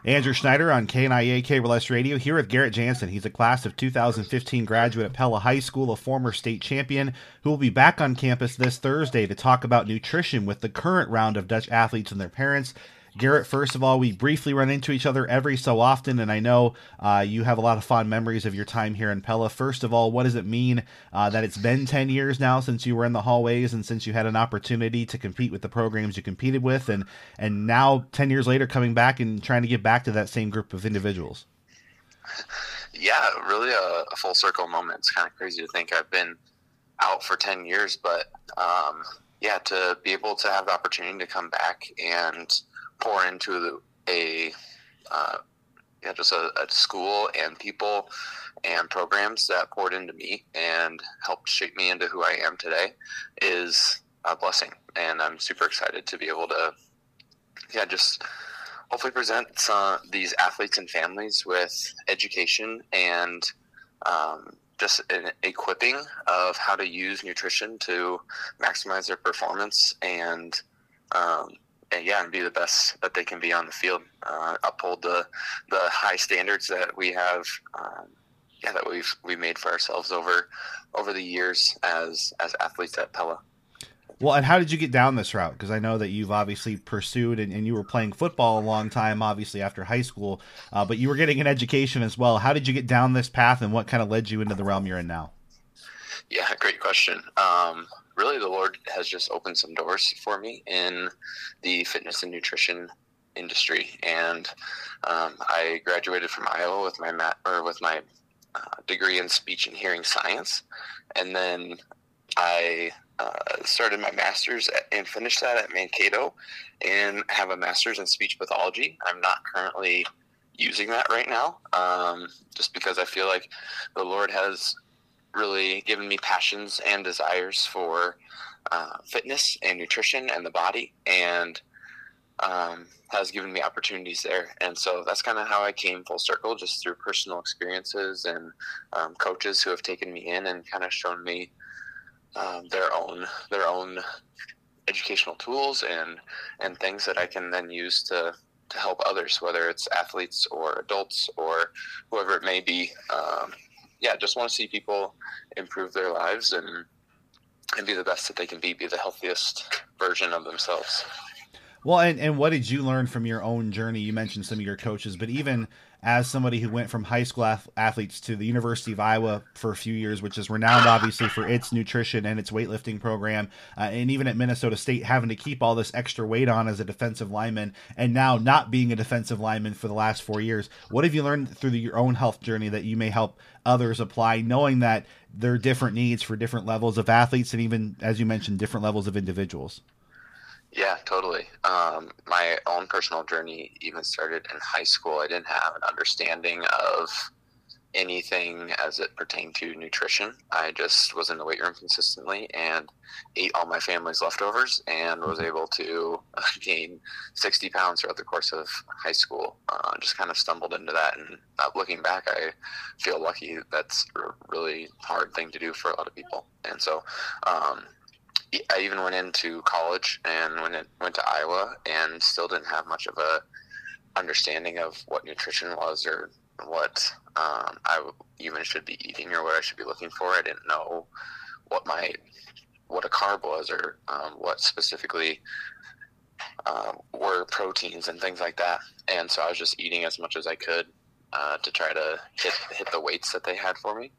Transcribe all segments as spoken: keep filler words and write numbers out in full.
Andrew Schneider on K N I A Cable S Radio here with Garrett Jansen. He's a class of two thousand fifteen graduate at Pella High School, a former state champion who will be back on campus this Thursday to talk about nutrition with the current round of Dutch athletes and their parents. Garrett, first of all, we briefly run into each other every so often, and I know uh, you have a lot of fond memories of your time here in Pella. First of all, what does it mean uh, that it's been ten years now since you were in the hallways and since you had an opportunity to compete with the programs you competed with, and, and now ten years later coming back and trying to get back to that same group of individuals? Yeah, really a, a full circle moment. It's kind of crazy to think I've been out for ten years, but um, yeah, to be able to have the opportunity to come back and pour into a uh, yeah, just a, a school and people and programs that poured into me and helped shape me into who I am today is a blessing. And I'm super excited to be able to, yeah, just hopefully present some, these athletes and families with education and um, just an equipping of how to use nutrition to maximize their performance and um, And yeah, and be the best that they can be on the field. Uh, uphold the the high standards that we have, um, yeah, that we've we made for ourselves over over the years as as athletes at Pella. Well, and how did you get down this route? Because I know that you've obviously pursued and, and you were playing football a long time, obviously after high school, uh, but you were getting an education as well. How did you get down this path, and what kind of led you into the realm you're in now? Yeah, great question. Um, really, the Lord has just opened some doors for me in the fitness and nutrition industry, and um, I graduated from Iowa with my mat or with my uh, degree in speech and hearing science, and then I uh, started my master's at, and finished that at Mankato, and have a master's in speech pathology. I'm not currently using that right now, um, just because I feel like the Lord has really given me passions and desires for uh, fitness and nutrition and the body, and um, has given me opportunities there. And so that's kind of how I came full circle, just through personal experiences and um, coaches who have taken me in and kind of shown me um, their own their own educational tools and and things that I can then use to to help others, whether it's athletes or adults or whoever it may be. Um, yeah, just want to see people improve their lives and and be the best that they can be, be the healthiest version of themselves. Well, and, and what did you learn from your own journey? You mentioned some of your coaches, but even as somebody who went from high school ath- athletes to the University of Iowa for a few years, which is renowned obviously for its nutrition and its weightlifting program, uh, and even at Minnesota State having to keep all this extra weight on as a defensive lineman, and now not being a defensive lineman for the last four years, what have you learned through the, your own health journey that you may help others apply, knowing that there are different needs for different levels of athletes and even, as you mentioned, different levels of individuals? Yeah, totally. Um, my own personal journey even started in high school. I didn't have an understanding of anything as it pertained to nutrition. I just was in the weight room consistently and ate all my family's leftovers and was able to gain sixty pounds throughout the course of high school. Uh, just kind of stumbled into that. And uh, looking back, I feel lucky. That's a really hard thing to do for a lot of people. And so, um, I even went into college and went in, went to Iowa and still didn't have much of a understanding of what nutrition was or what um, I even should be eating or what I should be looking for. I didn't know what my what a carb was or um, what specifically uh, were proteins and things like that. And so I was just eating as much as I could uh, to try to hit hit the weights that they had for me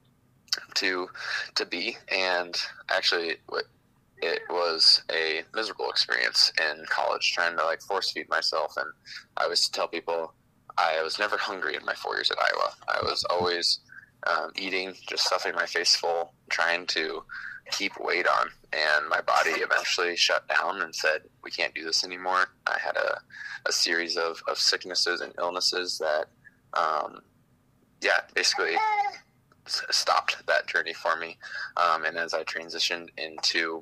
to to be. And actually, what it was a miserable experience in college trying to like force feed myself. And I always tell people I was never hungry in my four years at Iowa. I was always um, eating, just stuffing my face full, trying to keep weight on. And my body eventually shut down and said, we can't do this anymore. I had a, a series of, of sicknesses and illnesses that, um, yeah, basically stopped that journey for me. Um, and as I transitioned into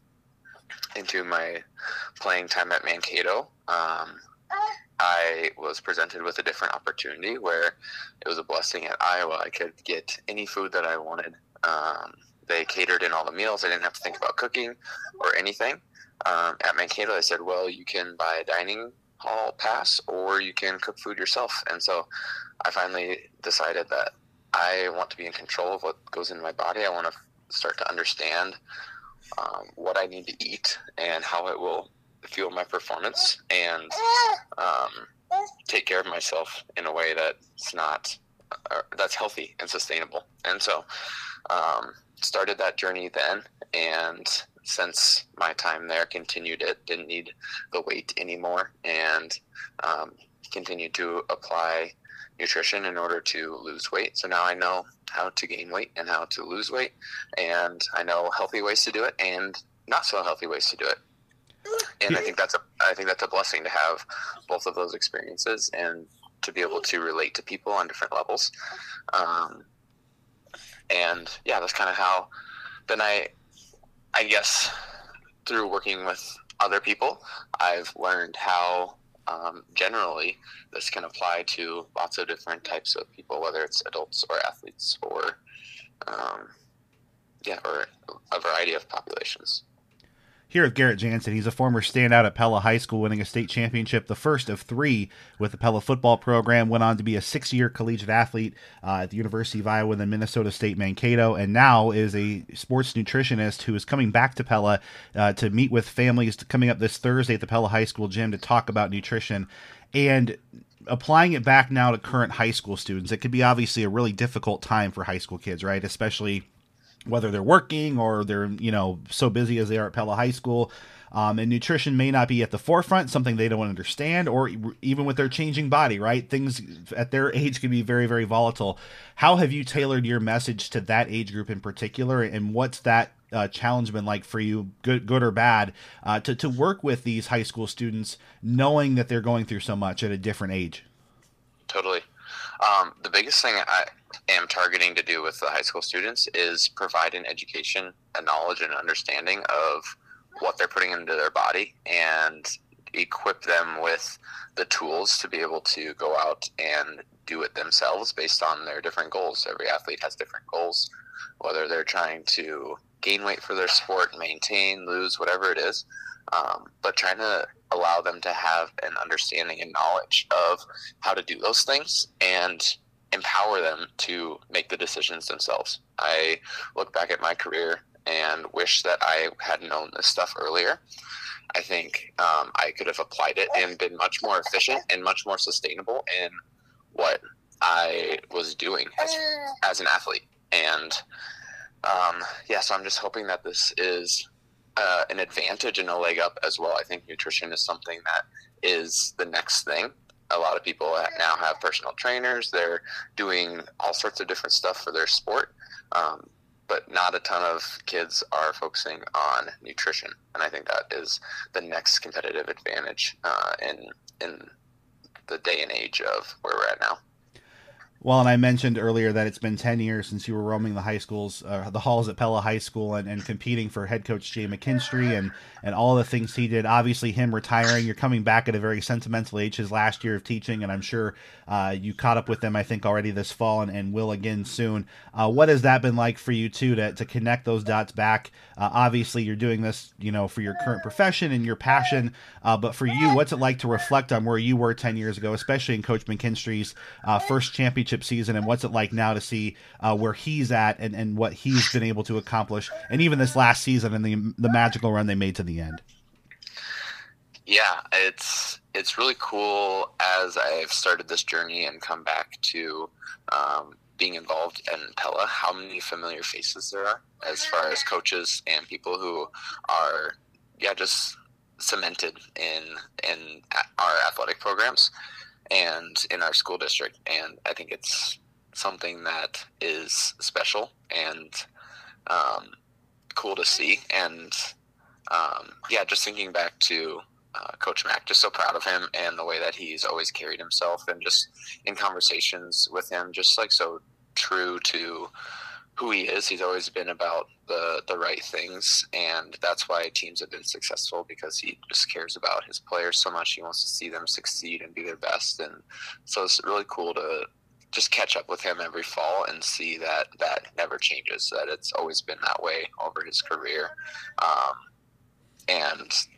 into my playing time at Mankato, um, I was presented with a different opportunity where it was a blessing. At Iowa, I could get any food that I wanted. Um, they catered in all the meals. I didn't have to think about cooking or anything. Um, at Mankato, I said, well, you can buy a dining hall pass, or you can cook food yourself. And so I finally decided that I want to be in control of what goes into my body. I want to start to understand um, what I need to eat and how it will fuel my performance, and um, take care of myself in a way that's not uh, that's healthy and sustainable. And so um, started that journey then, and since my time there, continued it, didn't need the weight anymore, and um, continued to apply nutrition in order to lose weight. So now I know how to gain weight and how to lose weight, and I know healthy ways to do it and not so healthy ways to do it. And I think that's a I think that's a blessing to have both of those experiences and to be able to relate to people on different levels. Um, and yeah, that's kind of how. Then I, I guess, through working with other people, I've learned how um, generally this can apply to lots of different types of people, whether it's adults or athletes or um, yeah, or a variety of populations. Here with Garrett Jansen. He's a former standout at Pella High School, winning a state championship, the first of three with the Pella football program, went on to be a six-year collegiate athlete uh, at the University of Iowa and then Minnesota State Mankato, and now is a sports nutritionist who is coming back to Pella uh, to meet with families coming up this Thursday at the Pella High School gym to talk about nutrition. And applying it back now to current high school students, it could be obviously a really difficult time for high school kids, right? Especially whether they're working or they're, you know, so busy as they are at Pella High School. Um, and nutrition may not be at the forefront, something they don't understand, or even with their changing body, right? Things at their age can be very, very volatile. How have you tailored your message to that age group in particular, and what's that uh, challenge been like for you, good, good or bad, uh, to, to work with these high school students, knowing that they're going through so much at a different age? Totally. Um, the biggest thing I am targeting to do with the high school students is provide an education, a knowledge, and understanding of what they're putting into their body, and equip them with the tools to be able to go out and do it themselves based on their different goals. Every athlete has different goals, whether they're trying to gain weight for their sport, maintain, lose, whatever it is. Um, but trying to allow them to have an understanding and knowledge of how to do those things and empower them to make the decisions themselves. I look back at my career and wish that I had known this stuff earlier. I think um, I could have applied it and been much more efficient and much more sustainable in what I was doing as, as an athlete. And um, yeah, so I'm just hoping that this is Uh, an advantage and a leg up as well. I think nutrition is something that is the next thing. A lot of people now have personal trainers. They're doing all sorts of different stuff for their sport, um, but not a ton of kids are focusing on nutrition. And I think that is the next competitive advantage uh, in in the day and age of where we're at now. Well, and I mentioned earlier that it's been ten years since you were roaming the high schools, uh, the halls at Pella High School, and, and competing for head coach Jay McKinstry and, and all the things he did. Obviously, him retiring, you're coming back at a very sentimental age, his last year of teaching, and I'm sure uh, you caught up with him, I think, already this fall and, and will again soon. Uh, what has that been like for you, too, to, to connect those dots back? Uh, obviously, you're doing this, you know, for your current profession and your passion, uh, but for you, what's it like to reflect on where you were ten years ago, especially in Coach McKinstry's uh, first championship season, and what's it like now to see uh, where he's at and, and what he's been able to accomplish, and even this last season and the the magical run they made to the end? Yeah, it's it's really cool as I've started this journey and come back to um, being involved in Pella, how many familiar faces there are as far as coaches and people who are, yeah, just cemented in in our athletic programs and in our school district. And I think it's something that is special and um, cool to see. And um, yeah, just thinking back to uh, Coach Mack, just so proud of him and the way that he's always carried himself, and just in conversations with him, just like so true to who he is. He's always been about the the right things, and that's why teams have been successful, because he just cares about his players so much. He wants to see them succeed and be their best. And so it's really cool to just catch up with him every fall and see that that never changes, that it's always been that way over his career. Um, and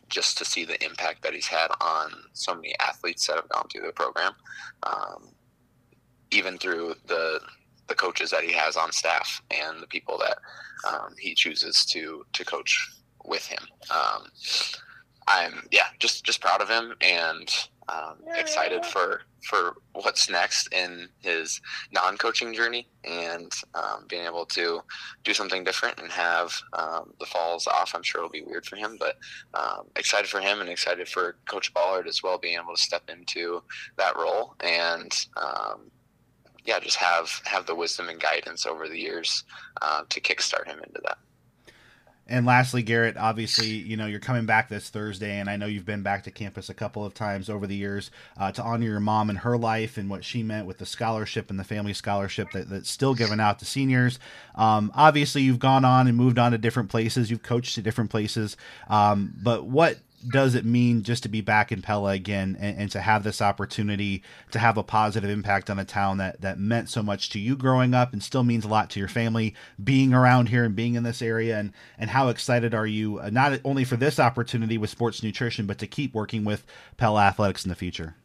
just to see the impact that he's had on so many athletes that have gone through the program, um, even through the the coaches that he has on staff and the people that um, he chooses to to coach with him. Um, I'm yeah, just just proud of him and um, excited for for what's next in his non-coaching journey, and um, being able to do something different and have um, the falls off. I'm sure it'll be weird for him, but um, excited for him and excited for Coach Ballard as well, being able to step into that role and um, yeah, just have have the wisdom and guidance over the years uh, to kickstart him into that. And lastly, Garrett, obviously, you know, you're coming back this Thursday, and I know you've been back to campus a couple of times over the years uh, to honor your mom and her life and what she meant with the scholarship and the family scholarship that, that's still given out to seniors. Um, obviously, you've gone on and moved on to different places. You've coached at different places. Um, but what does it mean just to be back in Pella again and, and to have this opportunity to have a positive impact on a town that, that meant so much to you growing up and still means a lot to your family being around here and being in this area? And, and how excited are you uh, not only for this opportunity with sports nutrition, but to keep working with Pella Athletics in the future?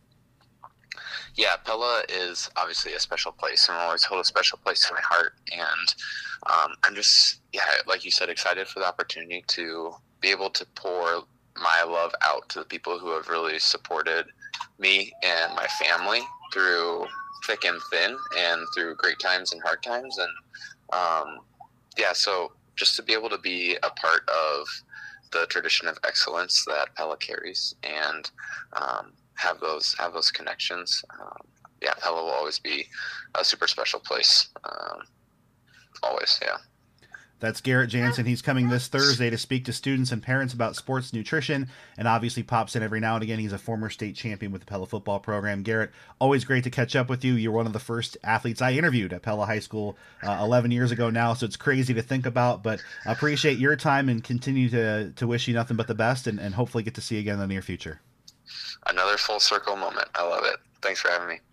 Yeah, Pella is obviously a special place and will always hold a special place in my heart. And um, I'm just, yeah, like you said, excited for the opportunity to be able to pour my love out to the people who have really supported me and my family through thick and thin and through great times and hard times. And um, yeah, so just to be able to be a part of the tradition of excellence that Pella carries and um, have those have those connections. Um, yeah, Pella will always be a super special place. Um, always, yeah. That's Garrett Jansen. He's coming this Thursday to speak to students and parents about sports nutrition, and obviously pops in every now and again. He's a former state champion with the Pella football program. Garrett, always great to catch up with you. You're one of the first athletes I interviewed at Pella High School uh, eleven years ago now, so it's crazy to think about, but I appreciate your time and continue to, to wish you nothing but the best, and, and hopefully get to see you again in the near future. Another full circle moment. I love it. Thanks for having me.